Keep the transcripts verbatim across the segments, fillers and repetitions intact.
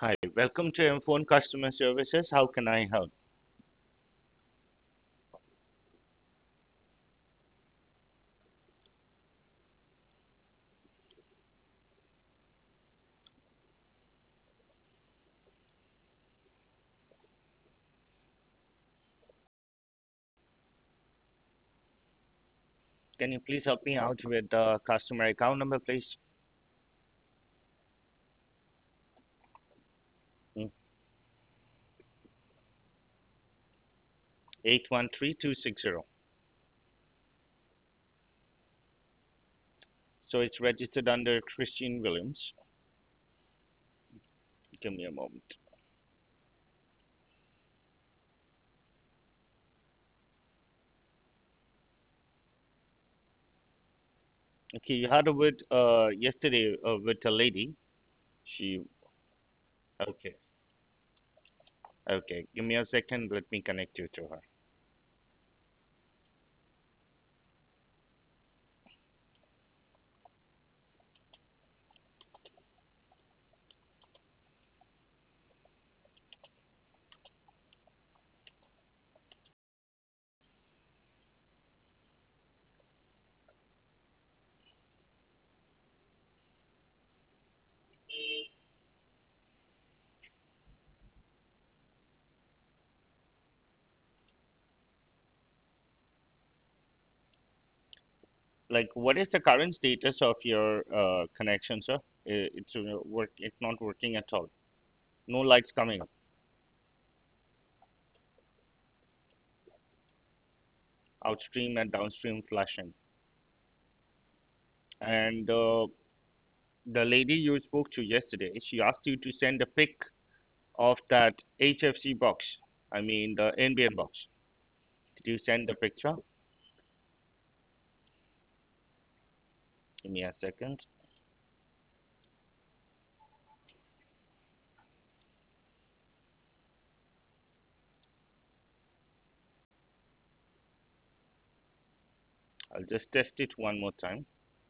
Hi, welcome to M Phone Customer Services. How can I help? Can you please help me out with the customer account number, please? Mm, eight one three two six zero. So it's registered under Christian Williams. Give me a moment. Okay, you had a word uh, yesterday uh, with a lady. She, okay, okay. Give me a second. Let me connect you to her. Like, what is the current status of your uh, connection, sir? I- It's uh, work. It's not working at all. No lights coming up. Outstream and downstream flashing. And uh, the lady you spoke to yesterday, she asked you to send a pic of that H F C box. I mean the N B N box. Did you send the picture? Give me a second. I'll just test it one more time.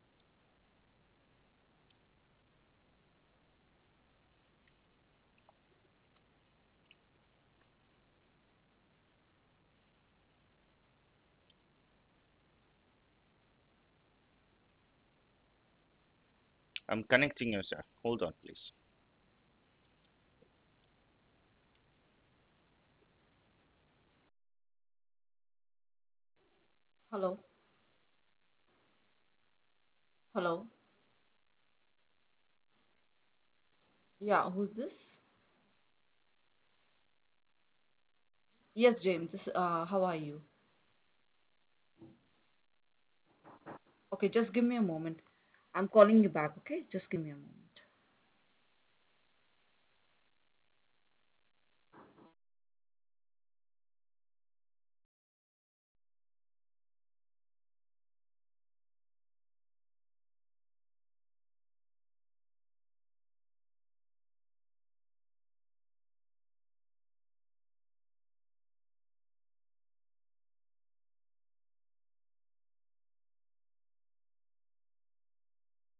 I'm connecting you, sir. Hold on, please. Hello. Hello. Yeah, who's this? Yes, James. This, uh, how are you? Okay, just give me a moment. I'm calling you back, okay? Just give me a moment.